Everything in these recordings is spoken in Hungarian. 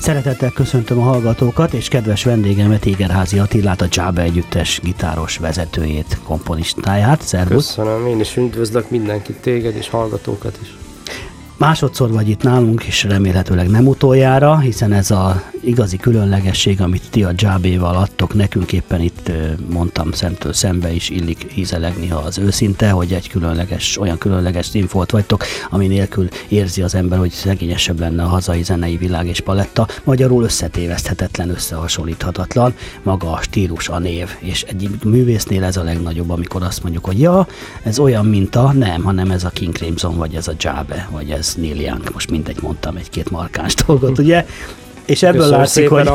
Szeretettel köszöntöm a hallgatókat, és kedves vendégemet, Égerházy Attilát, a Dzsábe együttes gitáros vezetőjét, komponistáját. Szervusz! Köszönöm, én is üdvözlök mindenkit, téged és hallgatókat is. Másodszor vagy itt nálunk, és remélhetőleg nem utoljára, hiszen ez az igazi különlegesség, amit ti a Dzsábéval adtok nekünk, éppen itt mondtam szemtől szembe is illik ízelegni, ha az őszinte, hogy egy olyan különleges színfolt vagytok, ami nélkül érzi az ember, hogy szegényesebb lenne a hazai zenei világ és paletta. Magyarul összetéveszthetetlen, összehasonlíthatatlan, maga a stílus, a név, és egy művésznél ez a legnagyobb, amikor azt mondjuk, hogy ja, ez olyan minta, nem, hanem ez a King Crimson, vagy ez a Dzsábe, vagy ez Neil Young, most mindegy, mondtam egy-két markáns dolgot, ugye? És ebből látszik, hogy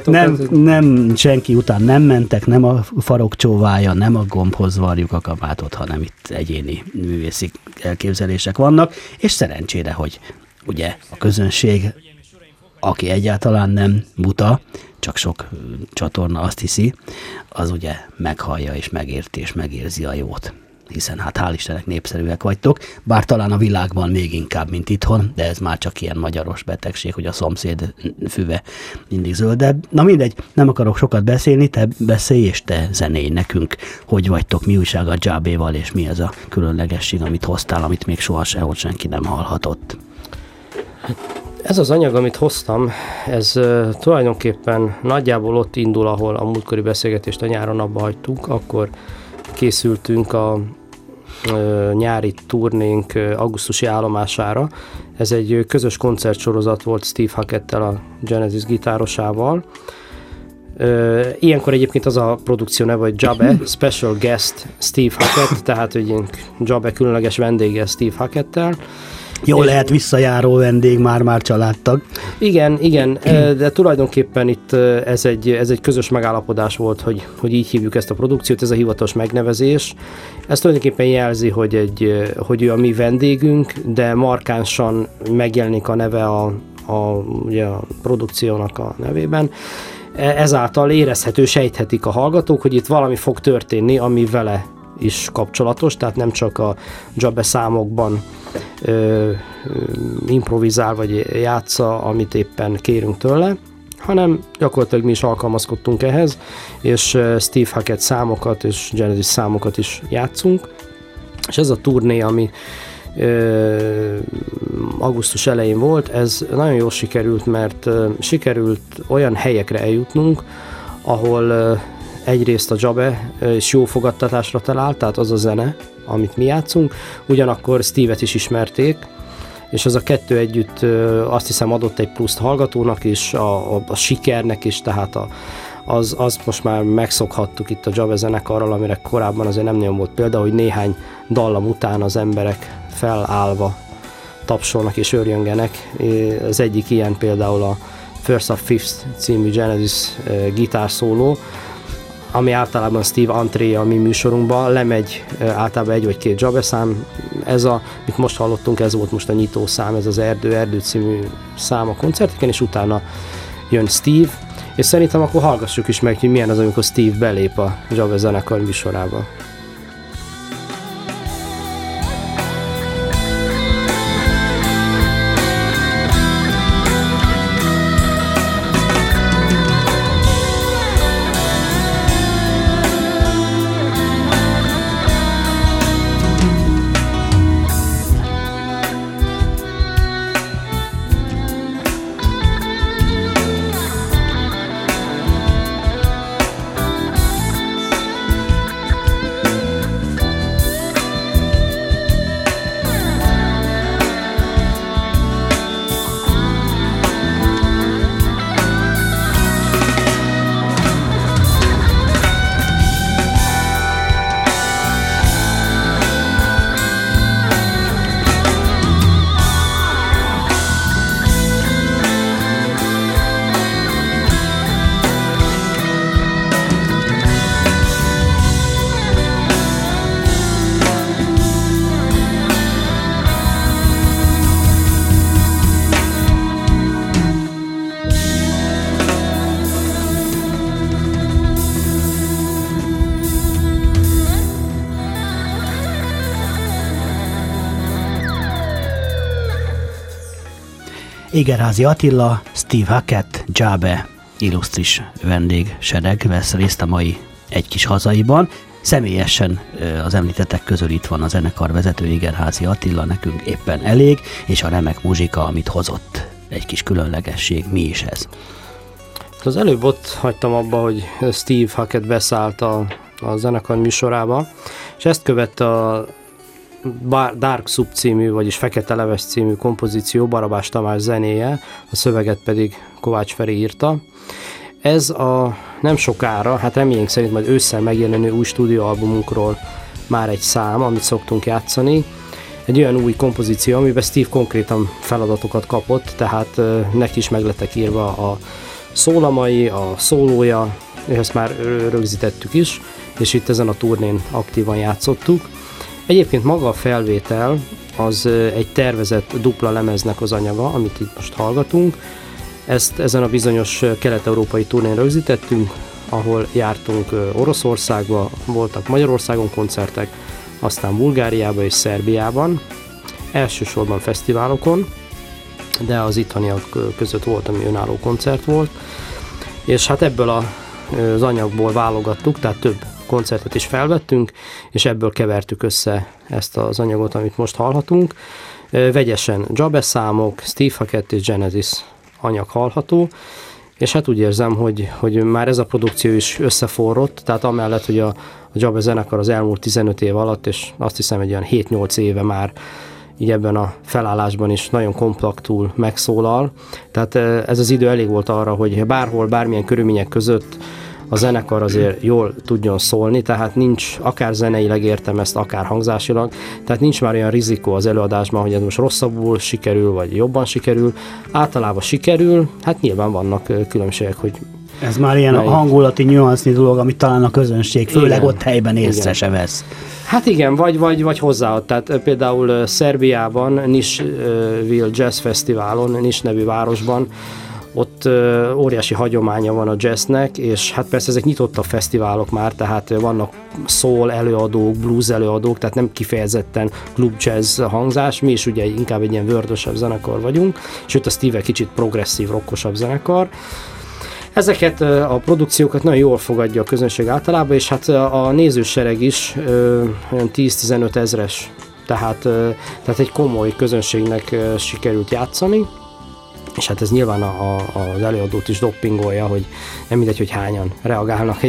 nem senki után nem mentek, nem a farok csóvája, nem a gombhoz varjuk a kabátot, hanem itt egyéni művészi elképzelések vannak, és szerencsére, hogy ugye a közönség, aki egyáltalán nem buta, csak sok csatorna azt hiszi, az ugye meghallja és megérti és megérzi a jót. Hiszen hát hál' Istennek népszerűek vagytok, bár talán a világban még inkább, mint itthon, de ez már csak ilyen magyaros betegség, hogy a szomszéd füve mindig zöldebb. Na mindegy, nem akarok sokat beszélni, te beszélj és te zenéj nekünk, hogy vagytok, mi újság a Dzsábéval, és mi ez a különlegesség, amit hoztál, amit még soha sehol senki nem hallhatott. Ez az anyag, amit hoztam, ez tulajdonképpen nagyjából ott indul, ahol a múltkori beszélgetést a nyáron abba hagytuk, akkor készültünk a nyári turnénk augusztusi állomására. Ez egy közös koncertsorozat volt Steve Hackettel, a Genesis gitárosával. Ilyenkor egyébként az a produkció neve, hogy Dzsábe Special Guest Steve Hackett, tehát egy Dzsábe különleges vendége Steve Hackettel. Jól lehet visszajáró vendég, már családtag. Igen, de tulajdonképpen itt ez egy közös megállapodás volt, hogy így hívjuk ezt a produkciót, ez a hivatalos megnevezés. Ez tulajdonképpen jelzi, hogy ő a mi vendégünk, de markánsan megjelenik a neve ugye a produkciónak a nevében. Ezáltal érezhető, sejthetik a hallgatók, hogy itt valami fog történni, ami vele is kapcsolatos, tehát nem csak a Dzsábe számokban improvizál vagy játsza, amit éppen kérünk tőle, hanem gyakorlatilag mi is alkalmazkodtunk ehhez, és Steve Hackett számokat és Genesis számokat is játszunk. És ez a turné, ami augusztus elején volt, ez nagyon jól sikerült, mert sikerült olyan helyekre eljutnunk, ahol egyrészt a Dzsábe és jó fogadtatásra talált, tehát az a zene, amit mi játszunk, ugyanakkor Steve-et is ismerték, és az a kettő együtt azt hiszem adott egy pluszt hallgatónak is, a sikernek is, tehát azt most már megszokhattuk itt a Dzsábe zenekarral, amire korábban azért nem nagyon volt példa, hogy néhány dallam után az emberek felállva tapsolnak és örjöngenek. Az egyik ilyen például a First of Fifth című Genesis gitárszóló, ami általában Steve entréja a mi műsorunkban, lemegy általában egy vagy két Dzsábe szám. Mit most hallottunk, ez volt most a nyitó szám, ez az Erdő című szám a koncerteken, és utána jön Steve, és szerintem akkor hallgassuk is meg, hogy milyen az, amikor Steve belép a Dzsábe zenekar műsorába. Egerházy Attila, Steve Hackett, Dzsábe illusztris vendégsereg vesz részt a mai Egy kis hazaiban. Személyesen az említettek közül itt van a zenekar vezető, Egerházy Attila, nekünk éppen elég, és a remek muzsika, amit hozott. Egy kis különlegesség, mi is ez? Az előbb ott hagytam abba, hogy Steve Hackett beszállt a zenekar műsorába, és ezt követte a Dark Sub című, vagyis Fekete Leves című kompozíció, Barabás Tamás zenéje, a szöveget pedig Kovács Feri írta. Ez a nem sokára, hát reményünk szerint majd ősszel megjelenő új stúdióalbumunkról már egy szám, amit szoktunk játszani. Egy olyan új kompozíció, amiben Steve konkrétan feladatokat kapott, tehát neki is meg lettek írva a szólamai, a szólója, ezt már rögzítettük is, és itt ezen a turnén aktívan játszottuk. Egyébként maga a felvétel az egy tervezett dupla lemeznek az anyaga, amit itt most hallgatunk. Ezt ezen a bizonyos kelet-európai turnén rögzítettünk, ahol jártunk Oroszországba, voltak Magyarországon koncertek, aztán Bulgáriában és Szerbiában, elsősorban fesztiválokon, de az itthoniak között volt, ami önálló koncert volt, és hát ebből az anyagból válogattuk, tehát több koncertet is felvettünk, és ebből kevertük össze ezt az anyagot, amit most hallhatunk. Vegyesen Dzsábe számok, Steve Hackett és Genesis anyag hallható, és hát úgy érzem, hogy már ez a produkció is összeforrott, tehát amellett, hogy a Dzsábe zenekar az elmúlt 15 év alatt, és azt hiszem egy olyan 7-8 éve már így ebben a felállásban is nagyon kompaktul megszólal. Tehát ez az idő elég volt arra, hogy bárhol, bármilyen körülmények között a zenekar azért jól tudjon szólni, tehát nincs, akár zeneileg értem ezt, akár hangzásilag, tehát nincs már olyan rizikó az előadásban, hogy ez most rosszabbul sikerül, vagy jobban sikerül. Általában sikerül, hát nyilván vannak különbségek, hogy ez már ilyen hangulati nüansznyi dolog, amit talán a közönség, főleg ott helyben észre se vesz. Hát igen, vagy hozzáad. Tehát például Szerbiában, Nišville Jazz Fesztiválon, Niš nevű városban, ott óriási hagyománya van a jazznek, és hát persze ezek nyitottak fesztiválok már, tehát vannak soul előadók, blues előadók, tehát nem kifejezetten klub jazz hangzás, mi is ugye inkább egy ilyen vördösebb zenekar vagyunk, sőt a Steve kicsit progresszív, rockosabb zenekar. Ezeket a produkciókat nagyon jól fogadja a közönség általában, és hát a nézősereg is olyan 10-15 ezres, tehát egy komoly közönségnek sikerült játszani, és hát ez nyilván az előadót is doppingolja, hogy nem mindegy, hogy hányan reagálnak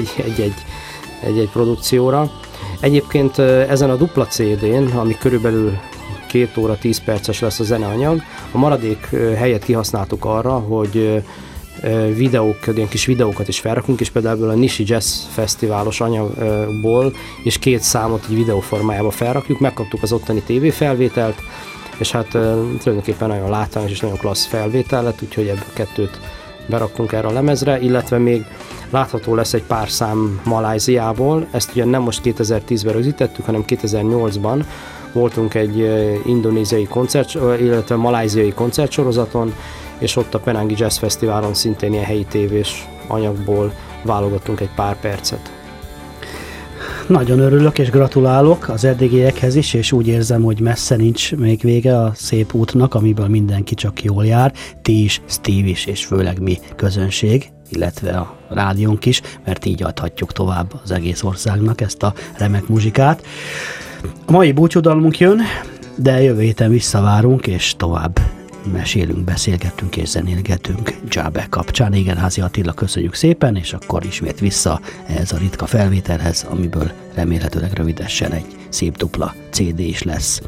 egy produkcióra. Egyébként ezen a dupla CD-n, ami körülbelül 2 óra 10 perces lesz a zeneanyag, a maradék helyet kihasználtuk arra, hogy ilyen kis videókat is felrakunk, és például a Niši Jazz Fesztiválos anyagból és 2 számot így videóformájába felrakjuk, megkaptuk az ottani tévéfelvételt, és hát tulajdonképpen nagyon látványos és nagyon klassz felvétel lett, úgyhogy ebből 2 beraktunk erre a lemezre, illetve még látható lesz egy pár szám Malajziából, ezt ugye nem most 2010-ben rögzítettük, hanem 2008-ban voltunk egy indonéziai koncert, illetve malajziai koncertsorozaton, és ott a Penangi Jazz Fesztiválon szintén ilyen helyi tévés anyagból válogattunk egy pár percet. Nagyon örülök és gratulálok az eddigiekhez is, és úgy érzem, hogy messze nincs még vége a szép útnak, amiből mindenki csak jól jár, ti is, Steve is, és főleg mi közönség, illetve a rádiónk is, mert így adhatjuk tovább az egész országnak ezt a remek muzsikát. A mai búcsúdalmunk jön, de jövő héten visszavárunk, és tovább mesélünk, beszélgetünk és zenélgetünk Dzsábe kapcsán. Egerházy Attila, köszönjük szépen, és akkor ismét vissza ehhez a ritka felvételhez, amiből remélhetőleg rövidesen egy szép dupla CD is lesz.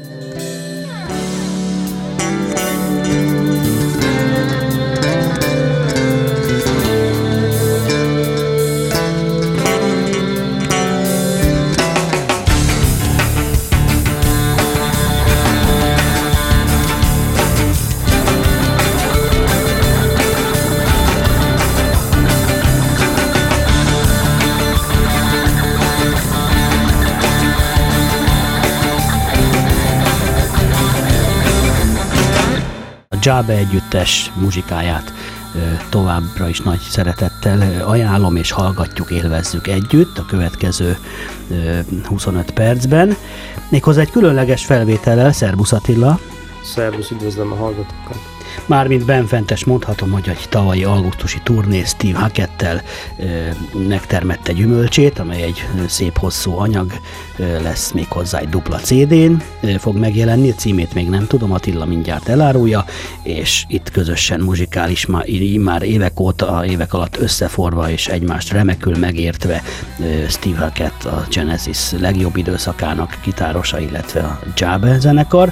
Dzsábe együttes muzsikáját továbbra is nagy szeretettel ajánlom, és hallgatjuk, élvezzük együtt a következő 25 percben. Méghozzá egy különleges felvétellel. Szerbusz Attila! Szerbusz, üdvözlöm a hallgatókat! Mármint benfentes mondhatom, hogy egy tavalyi augusztusi turné Steve Hackettel megtermette gyümölcsét, amely egy szép hosszú anyag lesz, még hozzá egy dupla CD-n fog megjelenni, a címét még nem tudom, Attila mindjárt elárulja, és itt közösen muzsikális már évek alatt összeforva és egymást remekül megértve Steve Hackett, a Genesis legjobb időszakának gitárosa, illetve a Jabbe zenekar.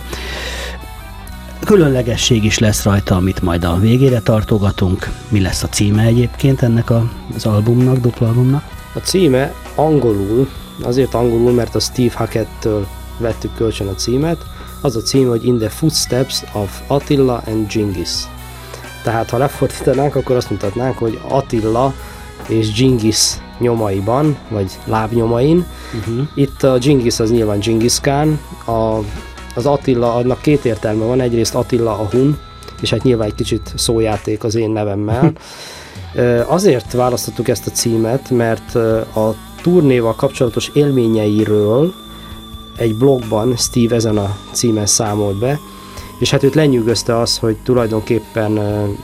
Különlegesség is lesz rajta, amit majd a végére tartogatunk. Mi lesz a címe egyébként ennek az albumnak, dupla albumnak? A címe angolul, azért angolul, mert a Steve Hackettől vettük kölcsön a címet. Az a címe, hogy In the Footsteps of Attila and Genghis. Tehát ha lefordítanánk, akkor azt mutatnánk, hogy Attila és Genghis nyomaiban, vagy lábnyomain. Itt a Genghis az nyilván Genghis Khan, az Attila, annak két értelme van, egyrészt Attila a hun, és hát nyilván egy kicsit szójáték az én nevemmel. Azért választottuk ezt a címet, mert a turnéval kapcsolatos élményeiről egy blogban Steve ezen a címen számolt be, és hát őt lenyűgözte az, hogy tulajdonképpen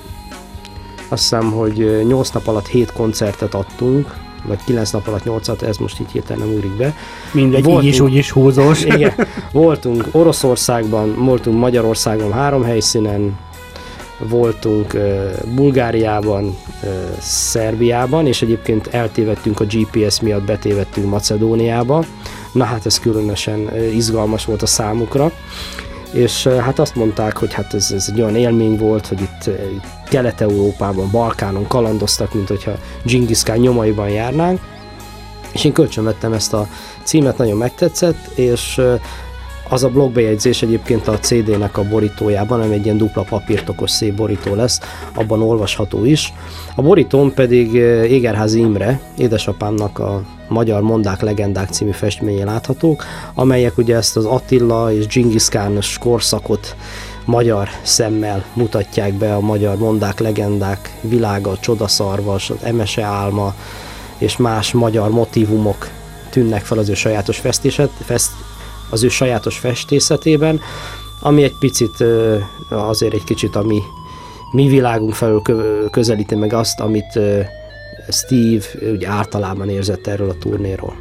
azt hiszem, hogy 8 nap alatt 7 koncertet adtunk, vagy 9 nap alatt 8-at, ez most így hirtelen nem ugrik be. Mindegy, így is úgy is húzós. Igen, voltunk Oroszországban, voltunk Magyarországon 3 helyszínen, voltunk Bulgáriában, Szerbiában, és egyébként eltévedtünk a GPS miatt, betévedtünk Macedóniába. Na hát ez különösen izgalmas volt a számukra. És hát azt mondták, hogy hát ez egy olyan élmény volt, hogy itt Kelet-Európában, Balkánon kalandoztak, mint hogyha Genghis Khan nyomaiban járnánk. És én kölcsönvettem ezt a címet, nagyon megtetszett, és az a blogbejegyzés egyébként a CD-nek a borítójában, ami egy ilyen dupla papírtokos szép borító lesz, abban olvasható is. A borítón pedig Égerházy Imre, édesapámnak a Magyar Mondák Legendák című festménye láthatók, amelyek ugye ezt az Attila és Genghis Khan-os korszakot magyar szemmel mutatják be, a magyar mondák, legendák világa, a Csodaszarvas, az Emese álma és más magyar motívumok tűnnek fel az ő sajátos festészetében, ami egy picit, azért egy kicsit a mi világunk felől közelíti meg azt, amit Steve úgy általában érzett erről a turnéról.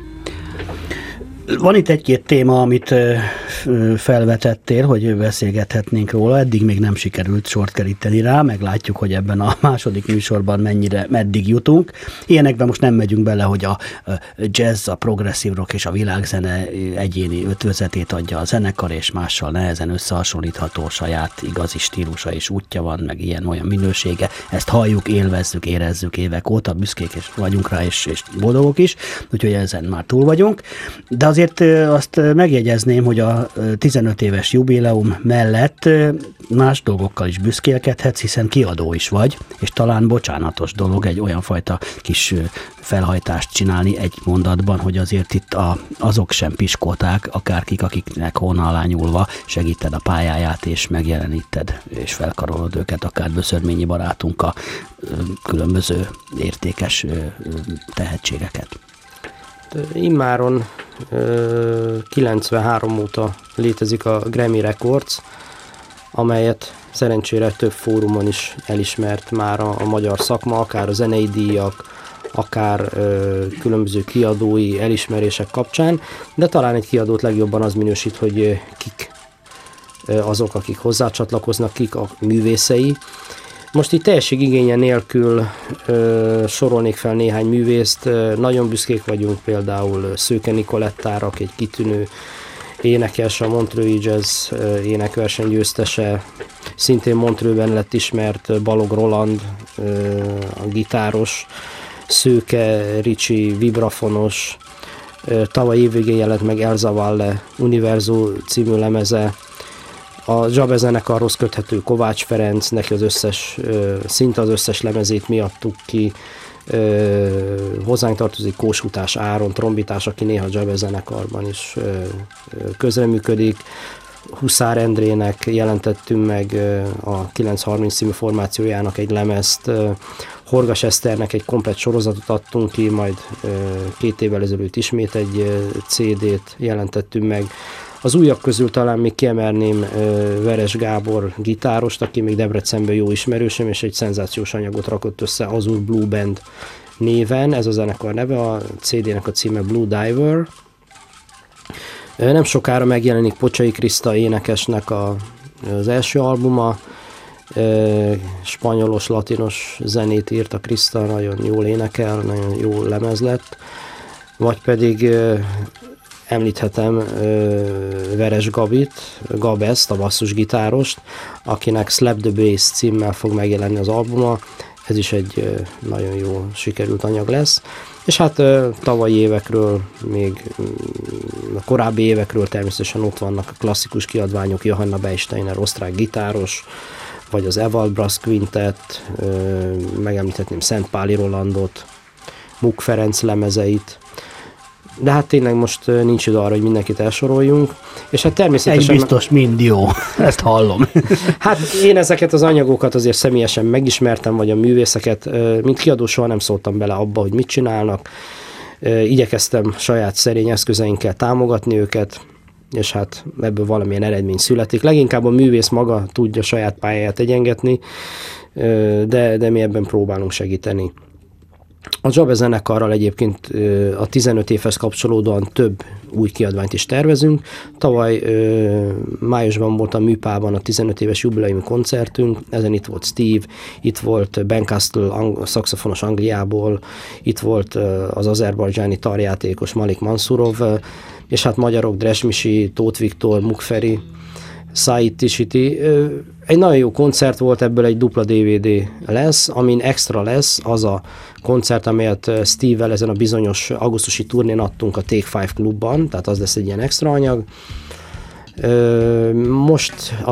Van itt egy-két téma, amit felvetettél, hogy beszélgethetnénk róla, eddig még nem sikerült sort keríteni rá, meglátjuk, hogy ebben a második műsorban meddig jutunk. Ilyenekben most nem megyünk bele, hogy a jazz, a progresszív rock és a világzene egyéni ötvözetét adja a zenekar, és mással nehezen összehasonlítható, saját igazi stílusa és útja van, meg ilyen-olyan minősége. Ezt halljuk, élvezzük, érezzük évek óta, büszkék és vagyunk rá, és boldogok is, úgyhogy ezen már túl vagyunk. De azért azt megjegyezném, hogy a 15 éves jubileum mellett más dolgokkal is büszkélkedhetsz, hiszen kiadó is vagy, és talán bocsánatos dolog egy olyan fajta kis felhajtást csinálni egy mondatban, hogy azért itt azok sem piskolták, akárkik, akiknek hóna alá nyúlva segíted a pályáját, és megjeleníted, és felkarolod őket, akár Böszörményi barátunk a különböző értékes tehetségeket. Immáron 93 óta létezik a Grammy Records, amelyet szerencsére több fórumon is elismert már a magyar szakma, akár a zenei díjak, akár különböző kiadói elismerések kapcsán, de talán egy kiadót legjobban az minősít, hogy kik azok, akik hozzácsatlakoznak, kik a művészei. Most itt teljesség igénye nélkül sorolnék fel néhány művészt. Nagyon büszkék vagyunk például Szőke Nikolettára, egy kitűnő énekes, a Montreux Jazz énekverseny győztese. Szintén Montreuxben lett ismert Balog Roland, a gitáros, Szőke Ricsi vibrafonos, tavaly évvégén jelent meg Elza Valle Universo című lemeze. A Jabbe zenekarhoz köthető Kovács Ferenc, neki szinte az összes lemezét mi adtuk ki. Hozzánk tartozik Kósutás Áron, trombitás, aki néha Jabbe zenekarban is közreműködik. Huszár Endrének jelentettünk meg a 930 című formációjának egy lemezt. Horgas Eszternek egy komplett sorozatot adtunk ki, majd 2 évvel ezelőtt ismét egy CD-t jelentettünk meg. Az újak közül talán még kiemelném Veres Gábor gitárost, aki még Debrecenben jó ismerősöm, és egy szenzációs anyagot rakott össze Azure Blue Band néven, ez a zenekar neve, a CD-nek a címe Blue Diver. Nem sokára megjelenik Pocsai Kriszta énekesnek az első albuma, spanyolos, latinos zenét írt a Kriszta, nagyon jól énekel, nagyon jó lemez lett, vagy pedig említhetem Veres Gabit, Gabeszt, a basszusgitárost, akinek Slap the Bass címmel fog megjelenni az albuma, ez is egy nagyon jó sikerült anyag lesz. És hát tavalyi évekről, még a korábbi évekről természetesen ott vannak a klasszikus kiadványok, Johanna Beisteiner, osztrák gitáros, vagy az Evald Brass Quintet, megemlíthetném Szent Páli Rolandot, Muk Ferenc lemezeit, de hát tényleg most nincs idő arra, hogy mindenkit elsoroljunk, és hát természetesen... Egy biztos mind jó, ezt hallom. Hát én ezeket az anyagokat azért személyesen megismertem, vagy a művészeket, mint kiadó soha nem szóltam bele abba, hogy mit csinálnak, igyekeztem saját szerény eszközeinkkel támogatni őket, és hát ebből valamilyen eredmény születik. Leginkább a művész maga tudja saját pályáját egyengetni, de mi ebben próbálunk segíteni. A Dzsabe zenekarral egyébként a 15 évhez kapcsolódóan több új kiadványt is tervezünk. Tavaly májusban volt a Műpában a 15 éves jubileumi koncertünk, ezen itt volt Steve, itt volt Ben Castle, szaxofonos Angliából, itt volt az azerbajdzsáni tarjátékos Malik Mansurov, és hát magyarok, Dresmisi, Tóth Viktor, Mukferi, Said Tishiti. Egy nagyon jó koncert volt, ebből egy dupla DVD lesz, amin extra lesz az a koncert, amelyet Steve-vel ezen a bizonyos augusztusi turnén adtunk a Take Five klubban, tehát az lesz egy ilyen extra anyag. Most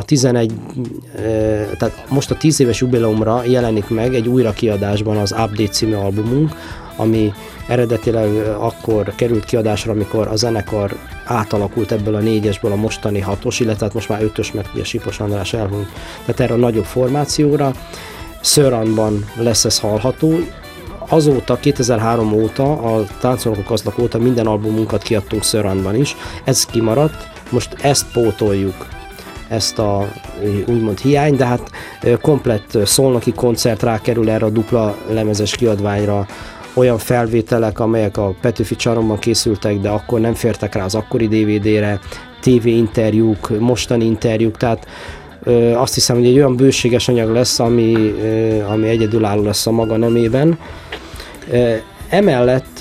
a 10 éves jubileumra jelenik meg egy újrakiadásban az Update című albumunk, ami eredetileg akkor került kiadásra, amikor a zenekar átalakult ebből a 4-esből a mostani 6-os, illetve most már 5-ös, mert ugye Sipos András elhunyt. Tehát erre a nagyobb formációra. Szörranban lesz ez hallható. Azóta, 2003 óta, a Táncolók Gazdag óta minden albumunkat kiadtunk Szörranban is. Ez kimaradt, most ezt pótoljuk, ezt a úgymond hiány, de hát komplett szolnoki koncert rákerül erre a dupla lemezes kiadványra, olyan felvételek, amelyek a Petőfi Csarnokban készültek, de akkor nem fértek rá az akkori DVD-re, TV interjúk, mostani interjúk, tehát azt hiszem, hogy egy olyan bőséges anyag lesz, ami egyedülálló lesz a maga nemében. Emellett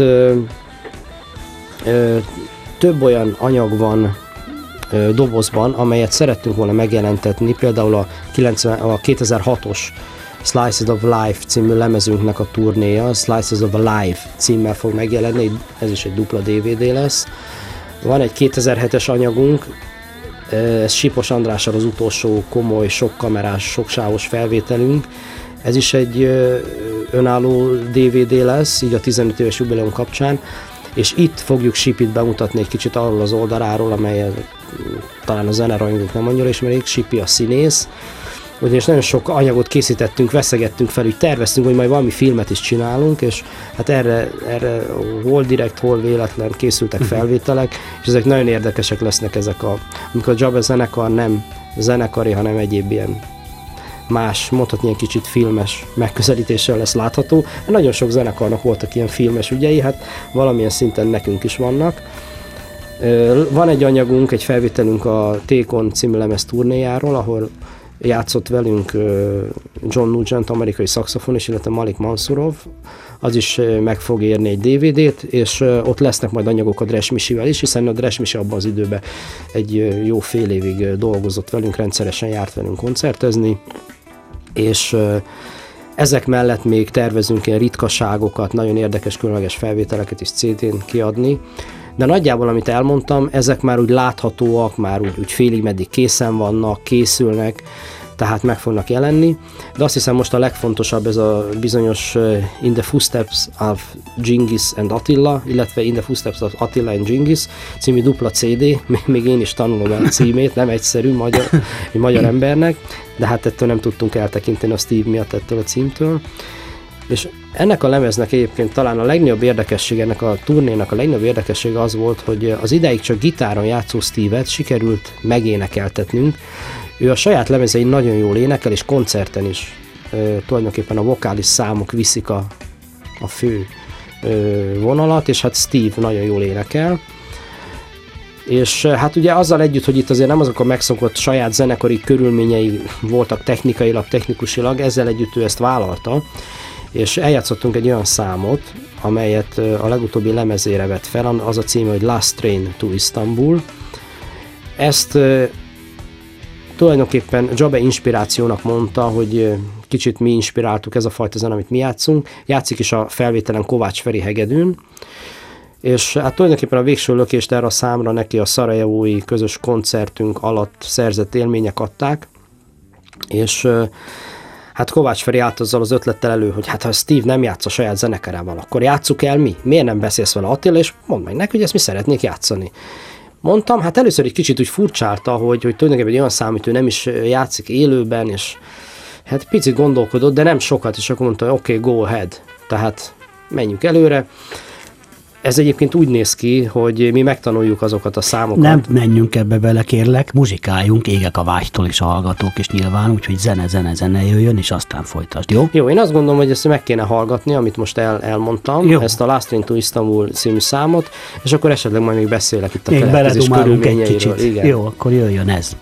több olyan anyag van dobozban, amelyet szerettünk volna megjelentetni, például a 2006-os Slices of Life című lemezünknek a turnéja, Slices of Life címmel fog megjelenni, ez is egy dupla DVD lesz. Van egy 2007-es anyagunk, ez Sipos Andrással az utolsó komoly, sokkamerás, soksávos felvételünk. Ez is egy önálló DVD lesz, így a 15 éves jubileum kapcsán, és itt fogjuk Sipit bemutatni egy kicsit arról az oldaláról, amelyet talán a zenerajongók nem annyira ismerik. Sipi a színész, ugyanis nagyon sok anyagot készítettünk, veszegettünk fel, úgy terveztünk, hogy majd valami filmet is csinálunk, és hát erre hol direkt, hol véletlen készültek felvételek, és ezek nagyon érdekesek lesznek amikor a Dzsabe zenekar nem zenekari, hanem egyéb ilyen más, mondhatni ilyen kicsit filmes megközelítéssel lesz látható. Nagyon sok zenekarnak voltak ilyen filmes ügyei, hát valamilyen szinten nekünk is vannak. Van egy anyagunk, egy felvételünk a Tékon című lemez turnéjáról, ahol játszott velünk John Nugent, amerikai szaxofonis, illetve Malik Mansurov, az is meg fog érni egy DVD-t, és ott lesznek majd anyagok a Dresmisivel is, hiszen a Dresmisi abban az időben egy jó fél évig dolgozott velünk, rendszeresen járt velünk koncertezni, és ezek mellett még tervezünk ilyen ritkaságokat, nagyon érdekes, különleges felvételeket is CD-n kiadni, de nagyjából, amit elmondtam, ezek már úgy láthatóak, már úgy félig meddig készen vannak, készülnek, tehát meg fognak jelenni, de azt hiszem most a legfontosabb ez a bizonyos In the Footsteps of Genghis and Attila, illetve In the Footsteps of Attila and Genghis című dupla CD, még én is tanulom a címét, nem egyszerű egy magyar embernek, de hát ettől nem tudtunk eltekinteni a Steve miatt ettől a címtől. És ennek a lemeznek egyébként talán a legnagyobb érdekesség, ennek a turnénak a legnagyobb érdekessége az volt, hogy az idáig csak gitáron játszó Steve-et sikerült megénekeltetnünk. Ő a saját lemezein nagyon jól énekel, és koncerten is tulajdonképpen a vokális számok viszik a fő vonalat, és hát Steve nagyon jól énekel. És hát ugye azzal együtt, hogy itt azért nem azok a megszokott saját zenekari körülményei voltak technikailag, technikusilag, ezzel együtt ő ezt vállalta, és eljátszottunk egy olyan számot, amelyet a legutóbbi lemezére vett fel, az a címe, hogy Last Train to Istanbul. Ezt tulajdonképpen Dzsabe inspirációnak mondta, hogy kicsit mi inspiráltuk ez a fajta zene, amit mi játszunk. Játszik is a felvételen Kovács Feri hegedűn, és hát tulajdonképpen a végső lökést erre a számra neki a szarajevói közös koncertünk alatt szerzett élmények adták, és hát Kovács Feri állt azzal az ötlettel elő, hogy hát ha Steve nem játsz a saját zenekarával, akkor játsszuk el mi? Miért nem beszélsz vele, Attila, és mondd meg neki, hogy ezt mi szeretnék játszani. Mondtam, hát először egy kicsit úgy furcsálta, hogy tulajdonképpen egy olyan szám, amit ő nem is játszik élőben, és hát picit gondolkodott, de nem sokat, és akkor mondta, hogy oké, go ahead, tehát menjünk előre. Ez egyébként úgy néz ki, hogy mi megtanuljuk azokat a számokat. Nem menjünk ebbe bele, kérlek, muzsikáljunk, égek a vágytól is a hallgatók is nyilván, úgyhogy zene jöjjön, és aztán folytasd, jó? Jó, én azt gondolom, hogy ezt meg kéne hallgatni, amit most elmondtam, jó. Ezt a Last Train to Istanbul című számot, és akkor esetleg majd még beszélek itt a keletkezés körülményeiről. Igen. Jó, akkor jöjjön ez.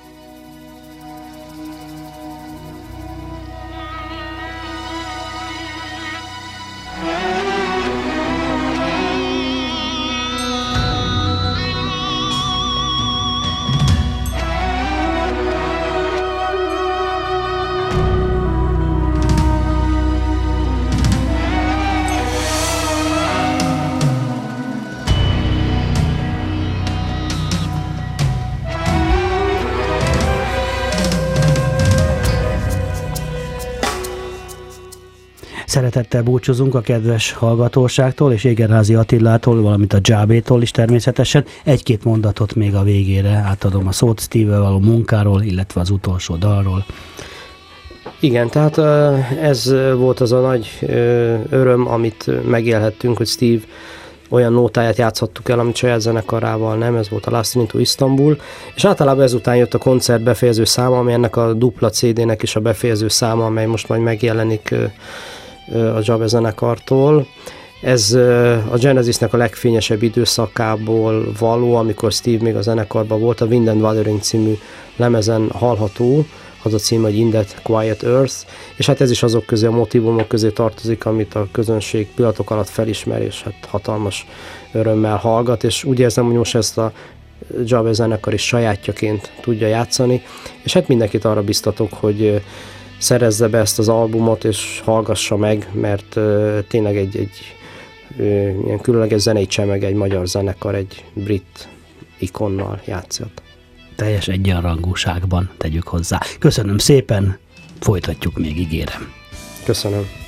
Szeretettel búcsúzunk a kedves hallgatóságtól, és Egerházy Attilától, valamint a Dzsábétól is természetesen. Egy-két mondatot még a végére átadom a szót Steve-vel való munkáról, illetve az utolsó dalról. Igen, tehát ez volt az a nagy öröm, amit megélhettünk, hogy Steve olyan nótáját játszhattuk el, amit saját zenekarával nem, ez volt a Last Train to Istanbul, és általában ezután jött a koncert befejező száma, ami ennek a dupla CD-nek is a befejező száma, amely most majd megjelenik a Dzsabe zenekartól. Ez a Genesisnek a legfényesebb időszakából való, amikor Steve még a zenekarban volt, a Wind and Wuthering című lemezen hallható, az a cím, hogy In That Quiet Earth, és hát ez is azok közé, a motívumok közé tartozik, amit a közönség pillanatok alatt felismer, és hát hatalmas örömmel hallgat, és úgy érzem, hogy most ezt a Dzsabe zenekar is sajátjaként tudja játszani, és hát mindenkit arra biztatok, hogy szerezze be ezt az albumot, és hallgassa meg, mert tényleg egy ilyen különleges zenei csemeg, egy magyar zenekar, egy brit ikonnal játszott. Teljes egyenrangúságban tegyük hozzá. Köszönöm szépen, folytatjuk még, ígérem. Köszönöm.